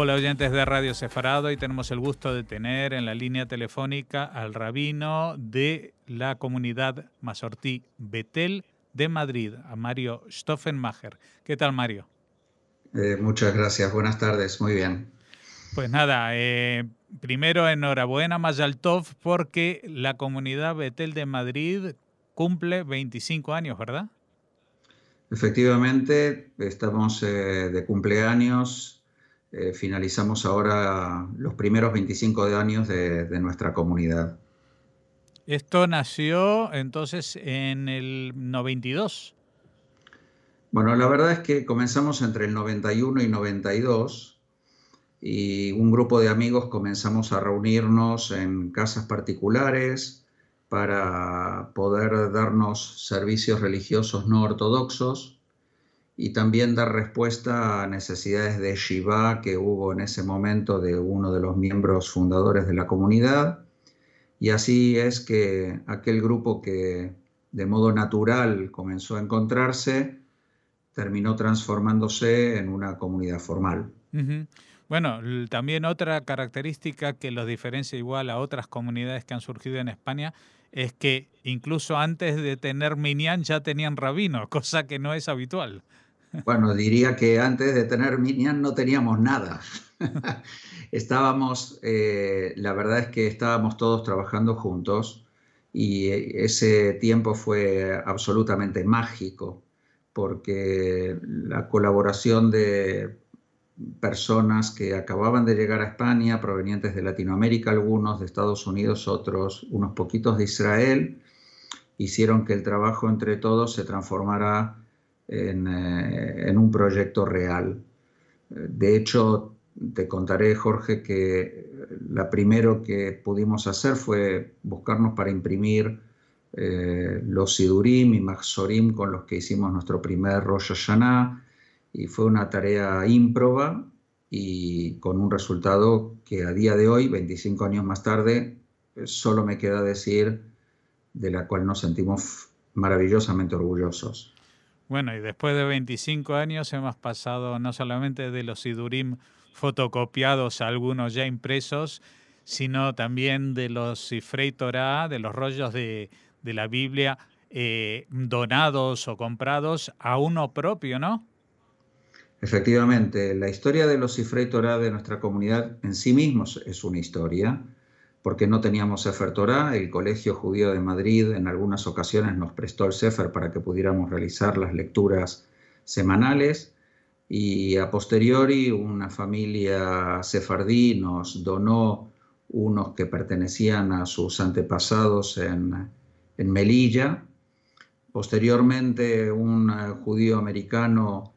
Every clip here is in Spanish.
Hola oyentes de Radio Sefarado, y tenemos el gusto de tener en la línea telefónica al rabino de la comunidad Masortí Betel de Madrid, a Mario Stoffenmacher. ¿Qué tal, Mario? Muchas gracias, buenas tardes, muy bien. Pues nada, primero enhorabuena, Mazal Tov, porque la comunidad Betel de Madrid cumple 25 años, ¿verdad? Efectivamente, estamos de cumpleaños, finalizamos ahora los primeros 25 años de nuestra comunidad. Esto nació entonces en el 92. Bueno, la verdad es que comenzamos entre el 91 y 92 y un grupo de amigos comenzamos a reunirnos en casas particulares para poder darnos servicios religiosos no ortodoxos y también dar respuesta a necesidades de Shivá que hubo en ese momento de uno de los miembros fundadores de la comunidad. Y así es que aquel grupo que de modo natural comenzó a encontrarse, terminó transformándose en una comunidad formal. Ujú. Bueno, también otra característica que los diferencia igual a otras comunidades que han surgido en España es que incluso antes de tener minyan ya tenían rabino, cosa que no es habitual. Bueno, diría que antes de tener Minyan no teníamos nada. La verdad es que estábamos todos trabajando juntos y ese tiempo fue absolutamente mágico porque la colaboración de personas que acababan de llegar a España, provenientes de Latinoamérica, algunos de Estados Unidos, otros, unos poquitos de Israel, hicieron que el trabajo entre todos se transformara en un proyecto real. De hecho, te contaré, Jorge, que la primero que pudimos hacer fue buscarnos para imprimir los Sidurim y Mahzorim con los que hicimos nuestro primer Rosh Hashanah, y fue una tarea ímproba y con un resultado que a día de hoy, 25 años más tarde, solo me queda decir de la cual nos sentimos maravillosamente orgullosos. Bueno, y después de 25 años hemos pasado no solamente de los sidurim fotocopiados a algunos ya impresos, sino también de los Sifrei Torah, de los rollos de la Biblia donados o comprados a uno propio, ¿no? Efectivamente, la historia de los Sifrei Torah de nuestra comunidad en sí mismos es una historia, porque no teníamos Sefer Torah. El Colegio Judío de Madrid en algunas ocasiones nos prestó el Sefer para que pudiéramos realizar las lecturas semanales, y a posteriori una familia sefardí nos donó unos que pertenecían a sus antepasados en Melilla. Posteriormente un judío americano,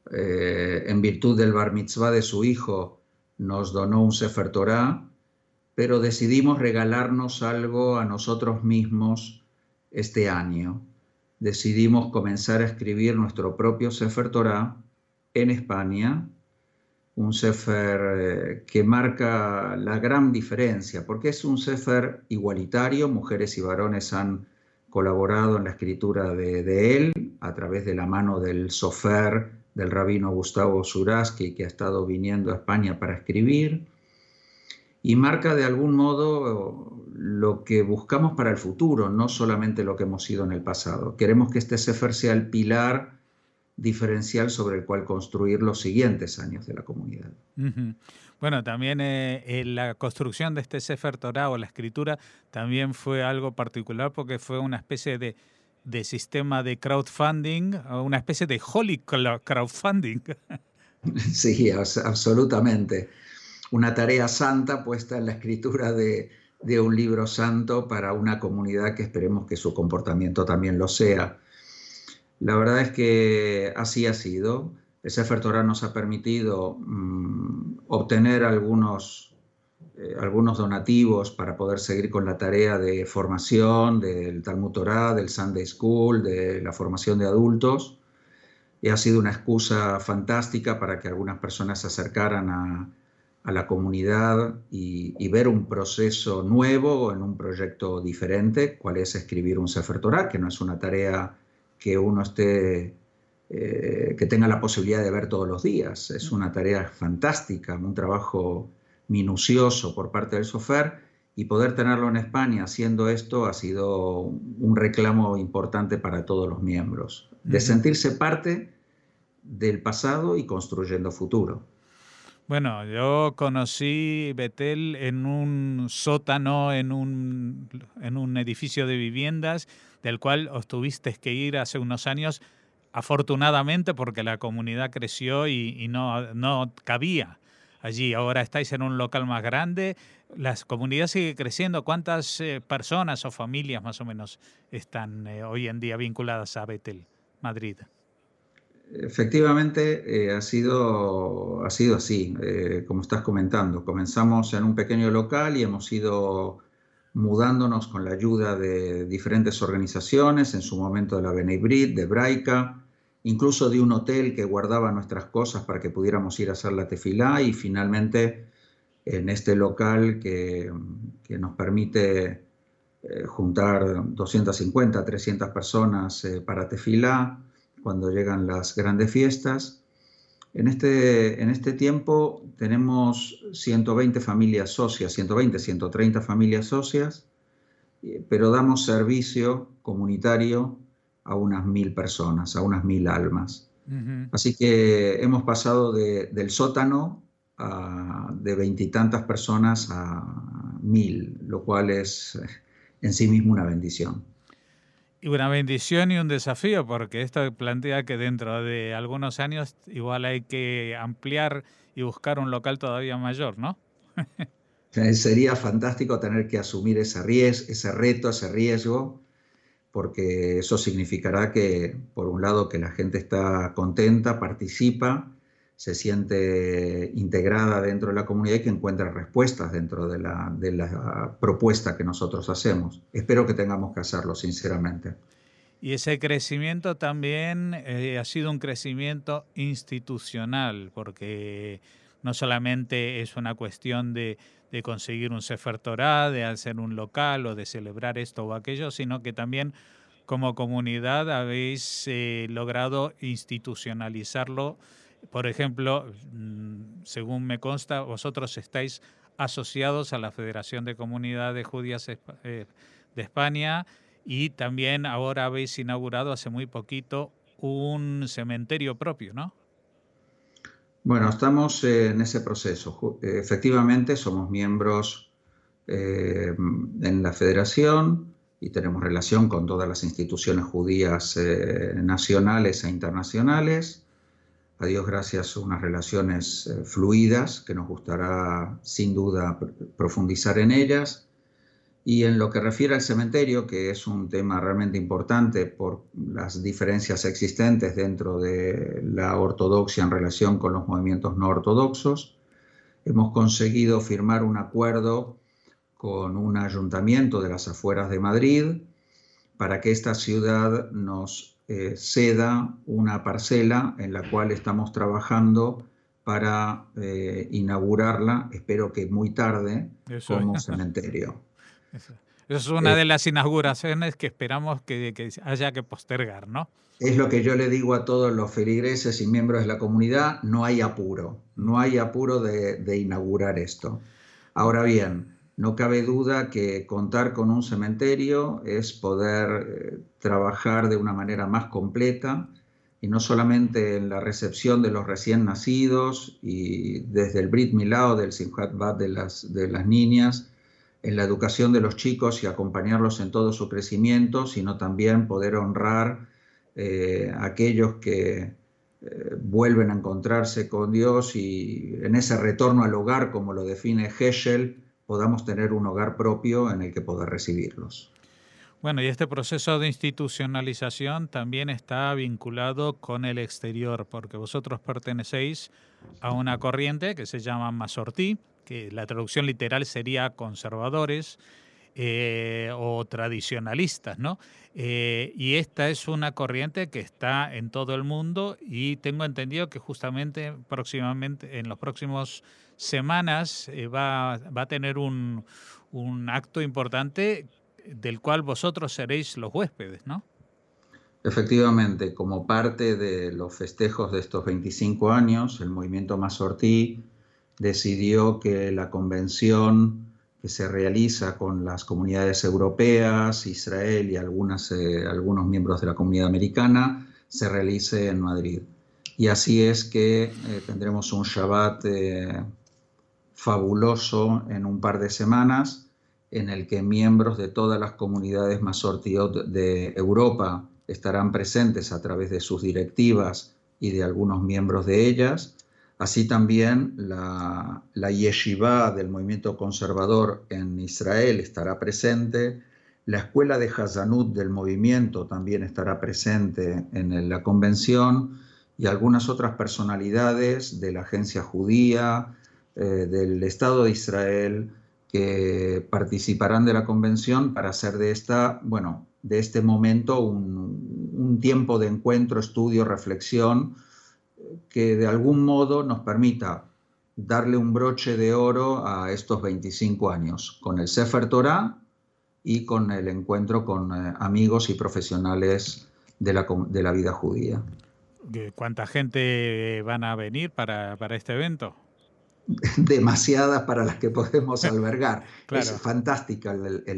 en virtud del bar mitzvah de su hijo, nos donó un Sefer Torah, pero decidimos regalarnos algo a nosotros mismos este año. Decidimos comenzar a escribir nuestro propio Sefer Torah en España, un Sefer que marca la gran diferencia, porque es un Sefer igualitario. Mujeres y varones han colaborado en la escritura de él a través de la mano del sofer, del rabino Gustavo Zuraski, que ha estado viniendo a España para escribir, y marca de algún modo lo que buscamos para el futuro, no solamente lo que hemos sido en el pasado. Queremos que este Sefer sea el pilar diferencial sobre el cual construir los siguientes años de la comunidad. Ujú. Bueno, también la construcción de este Sefer Torah o la escritura también fue algo particular porque fue una especie de sistema de crowdfunding, o una especie de holy crowdfunding. Sí, absolutamente. Una tarea santa puesta en la escritura de un libro santo para una comunidad que esperemos que su comportamiento también lo sea. La verdad es que así ha sido. El Sefer Torah nos ha permitido obtener algunos donativos para poder seguir con la tarea de formación del Talmud Torah, del Sunday School, de la formación de adultos. Y ha sido una excusa fantástica para que algunas personas se acercaran a la comunidad y ver un proceso nuevo en un proyecto diferente, cuál es escribir un Sefer Torah, que no es una tarea que uno esté que tenga la posibilidad de ver todos los días. Es una tarea fantástica, un trabajo minucioso por parte del SOFER, y poder tenerlo en España haciendo esto ha sido un reclamo importante para todos los miembros, de sentirse parte del pasado y construyendo futuro. Bueno, yo conocí Betel en un sótano, en un edificio de viviendas, del cual os tuvisteis que ir hace unos años, afortunadamente, porque la comunidad creció y no cabía allí. Ahora estáis en un local más grande, la comunidad sigue creciendo. ¿Cuántas personas o familias más o menos están hoy en día vinculadas a Betel, Madrid? Efectivamente, ha sido así, como estás comentando. Comenzamos en un pequeño local y hemos ido mudándonos con la ayuda de diferentes organizaciones, en su momento de la B'nai B'rith, de Hebraica, incluso de un hotel que guardaba nuestras cosas para que pudiéramos ir a hacer la tefilá, y finalmente en este local que nos permite juntar 250, 300 personas para tefilá cuando llegan las grandes fiestas. En este tiempo tenemos 120 familias socias, 120, 130 familias socias, pero damos servicio comunitario a unas 1000 personas, a unas 1000 almas. Así que hemos pasado del sótano de 20 y tantas personas a 1000, lo cual es en sí mismo una bendición. Y una bendición y un desafío, porque esto plantea que dentro de algunos años igual hay que ampliar y buscar un local todavía mayor, ¿no? Sería fantástico tener que asumir ese reto, ese riesgo, porque eso significará que, por un lado, que la gente está contenta, participa, se siente integrada dentro de la comunidad y que encuentra respuestas dentro de la propuesta que nosotros hacemos. Espero que tengamos que hacerlo, sinceramente. Y ese crecimiento también ha sido un crecimiento institucional, porque no solamente es una cuestión de conseguir un Sefer Torah, de hacer un local o de celebrar esto o aquello, sino que también como comunidad habéis logrado institucionalizarlo. Por ejemplo, según me consta, vosotros estáis asociados a la Federación de Comunidades Judías de España, y también ahora habéis inaugurado hace muy poquito un cementerio propio, ¿no? Bueno, estamos en ese proceso. Efectivamente, somos miembros en la federación y tenemos relación con todas las instituciones judías nacionales e internacionales. A Dios gracias, unas relaciones fluidas que nos gustará sin duda profundizar en ellas. Y en lo que refiere al cementerio, que es un tema realmente importante por las diferencias existentes dentro de la ortodoxia en relación con los movimientos no ortodoxos, hemos conseguido firmar un acuerdo con un ayuntamiento de las afueras de Madrid para que esta ciudad nos ceda una parcela en la cual estamos trabajando para inaugurarla, espero que muy tarde, como cementerio. Eso es una de las inauguraciones que esperamos que haya que postergar, ¿no? Es lo que yo le digo a todos los feligreses y miembros de la comunidad: no hay apuro de inaugurar esto. Ahora bien, no cabe duda que contar con un cementerio es poder trabajar de una manera más completa, y no solamente en la recepción de los recién nacidos y desde el Brit Milá o del Simchat Bat de las niñas, en la educación de los chicos y acompañarlos en todo su crecimiento, sino también poder honrar a aquellos que vuelven a encontrarse con Dios, y en ese retorno al hogar, como lo define Heschel, podamos tener un hogar propio en el que poder recibirlos. Bueno, y este proceso de institucionalización también está vinculado con el exterior, porque vosotros pertenecéis a una corriente que se llama Masortí, que la traducción literal sería conservadores o tradicionalistas, ¿no? Y esta es una corriente que está en todo el mundo, y tengo entendido que justamente próximamente, en los próximos semanas, va a tener un acto importante del cual vosotros seréis los huéspedes, ¿no? Efectivamente, como parte de los festejos de estos 25 años, el movimiento Masortí decidió que la convención que se realiza con las comunidades europeas, Israel y algunos miembros de la comunidad americana se realice en Madrid. Y así es que tendremos un Shabbat fabuloso en un par de semanas, en el que miembros de todas las comunidades Masortiot de Europa estarán presentes a través de sus directivas y de algunos miembros de ellas. Así también la yeshiva del movimiento conservador en Israel estará presente. La escuela de Hazanut del movimiento también estará presente en la convención, y algunas otras personalidades de la agencia judía, del Estado de Israel, que participarán de la convención para hacer de este momento un tiempo de encuentro, estudio, reflexión, que de algún modo nos permita darle un broche de oro a estos 25 años, con el Sefer Torah y con el encuentro con amigos y profesionales de la vida judía. ¿Cuánta gente van a venir para este evento? Demasiadas para las que podemos albergar. Claro. Es fantástica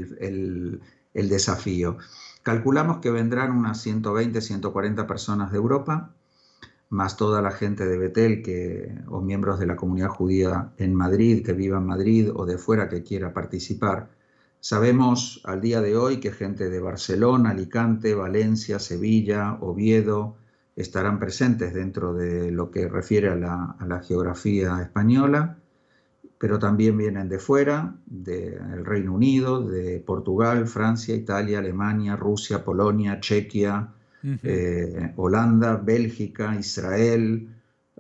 el desafío. Calculamos que vendrán unas 120, 140 personas de Europa, más toda la gente de Betel o miembros de la comunidad judía en Madrid, que viva en Madrid, o de fuera que quiera participar. Sabemos al día de hoy que gente de Barcelona, Alicante, Valencia, Sevilla, Oviedo estarán presentes dentro de lo que refiere a la geografía española, pero también vienen de fuera, del Reino Unido, de Portugal, Francia, Italia, Alemania, Rusia, Polonia, Chequia, Holanda, Bélgica, Israel,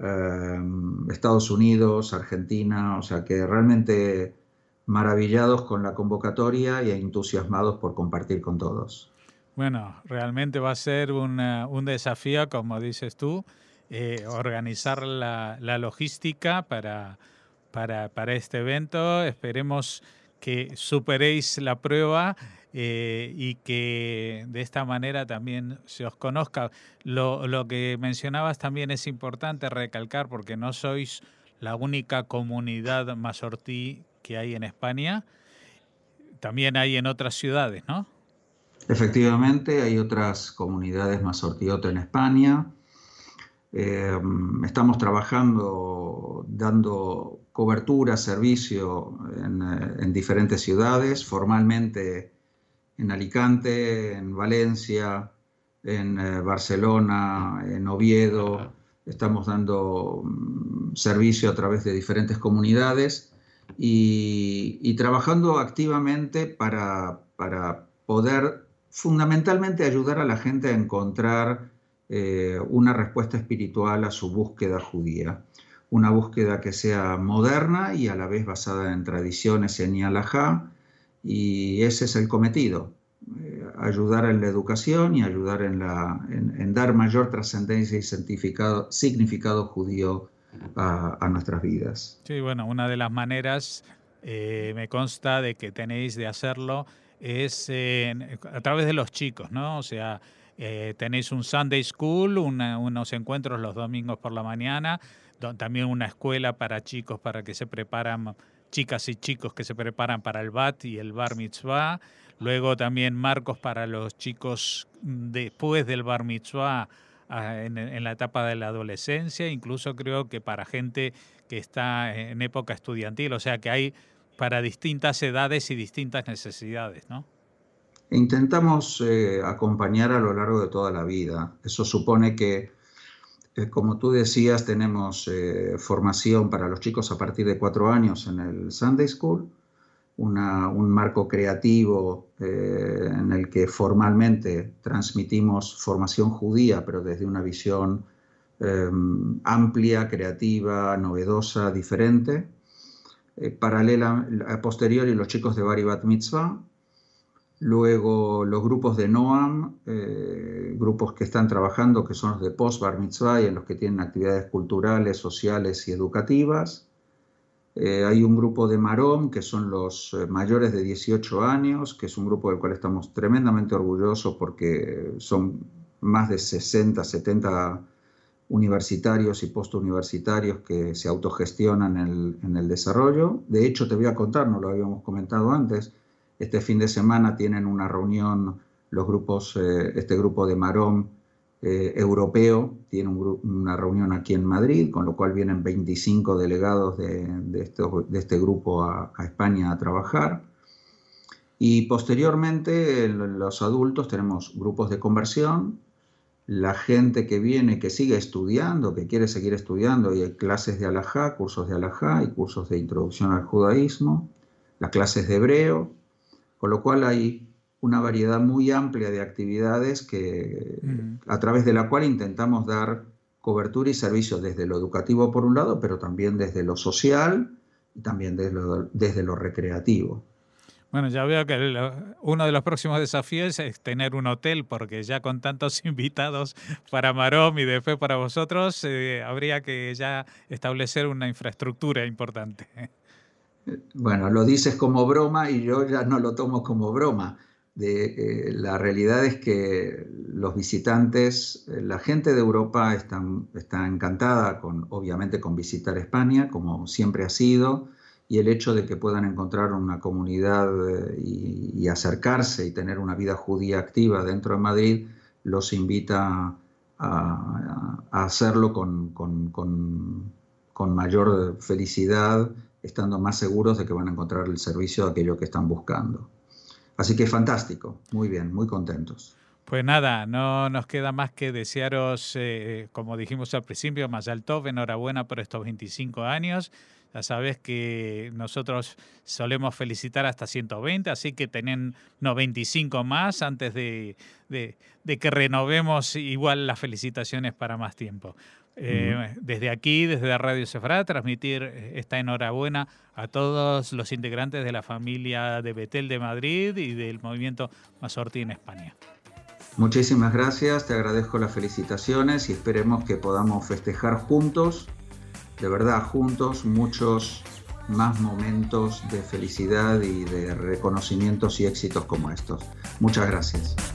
Estados Unidos, Argentina, o sea que realmente maravillados con la convocatoria y entusiasmados por compartir con todos. Bueno, realmente va a ser un desafío, como dices tú, organizar la logística para este evento. Esperemos que superéis la prueba y que de esta manera también se os conozca. Lo que mencionabas también es importante recalcar, porque no sois la única comunidad masortí que hay en España, también hay en otras ciudades, ¿no? Efectivamente, hay otras comunidades Masortiot en España. Estamos trabajando, dando cobertura, servicio en diferentes ciudades, formalmente en Alicante, en Valencia, en Barcelona, en Oviedo. Estamos dando servicio a través de diferentes comunidades y trabajando activamente para poder fundamentalmente ayudar a la gente a encontrar una respuesta espiritual a su búsqueda judía. Una búsqueda que sea moderna y a la vez basada en tradiciones en Halajá, y ese es el cometido, ayudar en la educación y ayudar en dar mayor trascendencia y significado judío a nuestras vidas. Sí, bueno, una de las maneras, me consta, de que tenéis de hacerlo es a través de los chicos, ¿no? O sea, tenéis un Sunday School, unos encuentros los domingos por la mañana, también una escuela para chicos para que se preparan, chicas y chicos que se preparan para el Bat y el Bar Mitzvah. Luego también marcos para los chicos después del Bar Mitzvah, en la etapa de la adolescencia, incluso creo que para gente que está en época estudiantil, o sea que hay para distintas edades y distintas necesidades, ¿no? Intentamos acompañar a lo largo de toda la vida. Eso supone que, como tú decías, tenemos formación para los chicos a partir de 4 años en el Sunday School, un marco creativo en el que formalmente transmitimos formación judía, pero desde una visión amplia, creativa, novedosa, diferente. Paralela, a posteriori, los chicos de Bar y Bat Mitzvah. Luego los grupos de Noam, grupos que están trabajando, que son los de post Bar Mitzvah y en los que tienen actividades culturales, sociales y educativas. Hay un grupo de Marom, que son los mayores de 18 años, que es un grupo del cual estamos tremendamente orgullosos porque son más de 60, 70 universitarios y postuniversitarios que se autogestionan en el desarrollo. De hecho, te voy a contar, no lo habíamos comentado antes, este fin de semana tienen una reunión los grupos, este grupo de Marón europeo, tiene una reunión aquí en Madrid, con lo cual vienen 25 delegados de este grupo a España a trabajar. Y posteriormente, los adultos tenemos grupos de conversión, la gente que viene, que sigue estudiando, que quiere seguir estudiando, y hay clases de halajá, cursos de halajá y cursos de introducción al judaísmo, las clases de hebreo, con lo cual hay una variedad muy amplia de actividades a través de la cual intentamos dar cobertura y servicios desde lo educativo por un lado, pero también desde lo social y también desde lo recreativo. Bueno, ya veo que uno de los próximos desafíos es tener un hotel, porque ya con tantos invitados para Marom y después para vosotros, habría que ya establecer una infraestructura importante. Bueno, lo dices como broma y yo ya no lo tomo como broma. La realidad es que los visitantes, la gente de Europa está encantada, obviamente, con visitar España, como siempre ha sido, y el hecho de que puedan encontrar una comunidad y acercarse y tener una vida judía activa dentro de Madrid, los invita a hacerlo con mayor felicidad, estando más seguros de que van a encontrar el servicio de aquello que están buscando. Así que fantástico, muy bien, muy contentos. Pues nada, no nos queda más que desearos, como dijimos al principio, Mazal Tov, enhorabuena por estos 25 años. Ya sabes que nosotros solemos felicitar hasta 120, así que tienen 25 más antes de que renovemos igual las felicitaciones para más tiempo. Desde aquí, desde la Radio Sefardá, transmitir esta enhorabuena a todos los integrantes de la familia de Betel de Madrid y del movimiento Masorti en España. Muchísimas gracias, te agradezco las felicitaciones y esperemos que podamos festejar juntos, de verdad juntos, muchos más momentos de felicidad y de reconocimientos y éxitos como estos. Muchas gracias.